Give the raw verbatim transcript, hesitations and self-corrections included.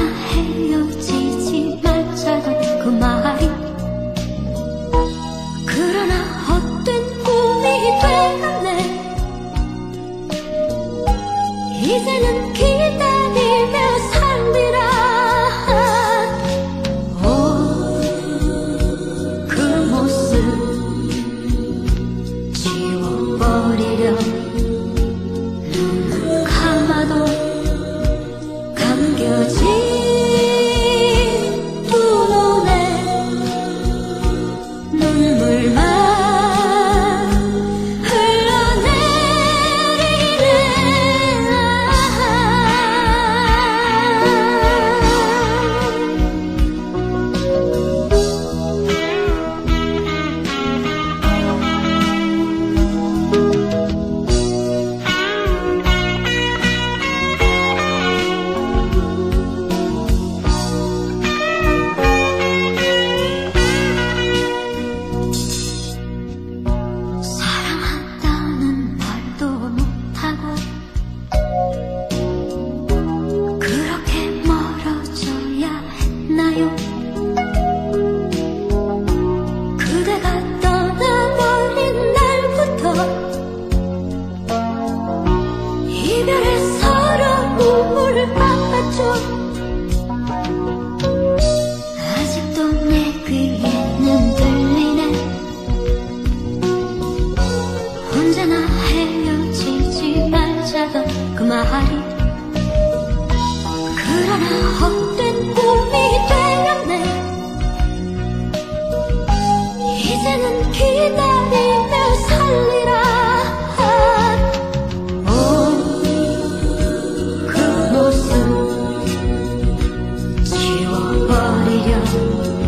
헤어지지 말자던 그 말이 그러나 헛된 꿈이 되었네. 이제는 기다리며 살리라. 오, 그 모습 지워버리려 눈을 감아도 감겨진 두 눈에 눈물만 흘러내리네. 사랑한다는 말도 못하고 그렇게 멀어져야 했나요? 그대가 떠나버린 날부터 이별의 서러움을 맛봤죠. 아직도 내 귀에는 들리네. 언제나 헤어지지 말자던 그 말이 그러나 헛된 꿈이 되었네. 이제는 기다리며 살리라. 오, 그 모습 지워버리려